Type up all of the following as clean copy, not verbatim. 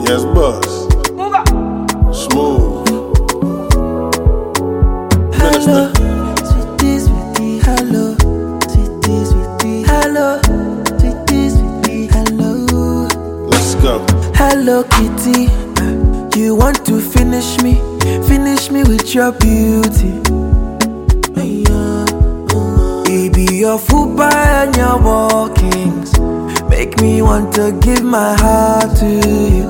Yes, boss. Smooth. Hello, sweetie, sweetie, hello, sweetie, sweetie, hello, sweetie, sweetie, hello. Let's go. Hello, kitty, you want to finish me with your beauty. Baby, your fupa and your walkings make me want to give my heart to you.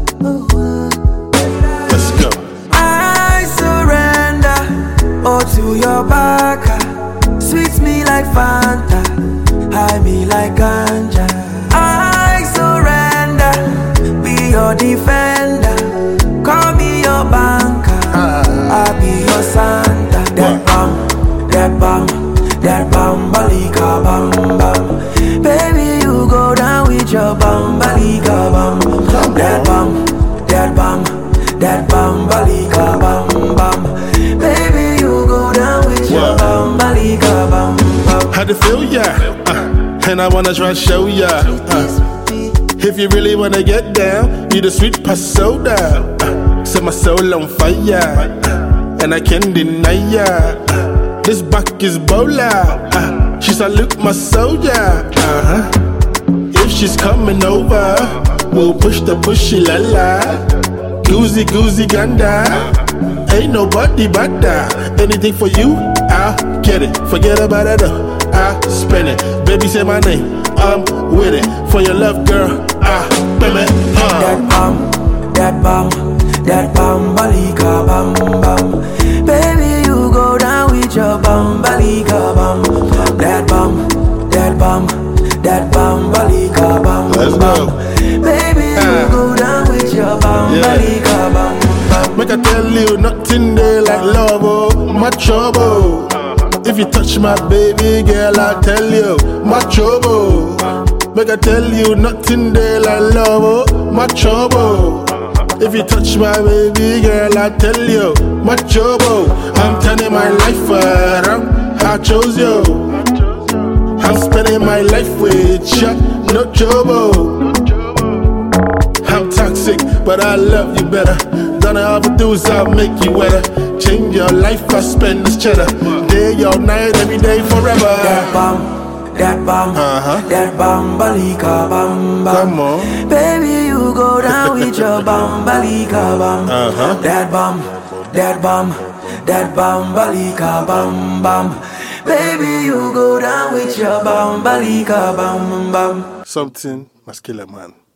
Let's go. I surrender all to your back. Sweet me like Fanta, high me like ganja. I surrender, be your defender. Call me your banker, I'll be your Santa. That balika bam bam. Baby, you go down with your balika bam. That balika bam bam. Baby, you go down with your balika bam bam. How to feel ya? And I wanna try to show ya. If you really wanna get down, need a sweet pasoda. Set my soul on fire, and I can't deny ya. This back is Bola. She salute my soldier. If she's coming over, we'll push the pushy la la. Goosey goosey ganda. Ain't nobody but that. Anything for you, I'll get it. Forget about it, I'll spend it. Baby, say my name, I'm with it. For your love, girl, I'll spend it. That balika bam bam. Baby, you go down with your balika bam. That balika bam. Let's go. Baby, you go down with your balika bam bam. Make I tell you, nothing there like love, oh, my trouble. If you touch my baby girl, I'll tell you, my trouble. Make I tell you, nothing there like love, oh, my trouble. If you touch my baby girl, I'll tell you, my trouble. I'm turning my life around, I chose you. I'm spending my life with you, no trouble. I'm toxic, but I love you better. Don't I ever do is I'll make you wetter. Change your life, I spend this cheddar. Day or night, every day, forever. That balika bam bam. Come on. Baby, you go down with your balika bam. That balika bam bam. Baby, you go down with your balika bam bam. Something muscular, man.